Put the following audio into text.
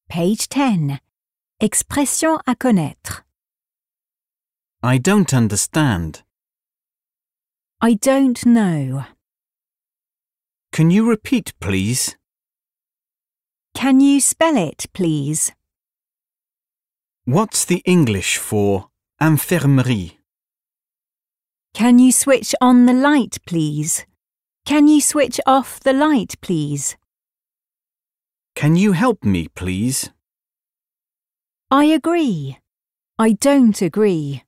Page 10. Expressions à connaître. I don't understand. I don't know. Can you repeat, please? Can you spell it, please? What's the English for infirmerie? Can you switch on the light, please? Can you switch off the light, please? Can you help me, please? I agree. I don't agree.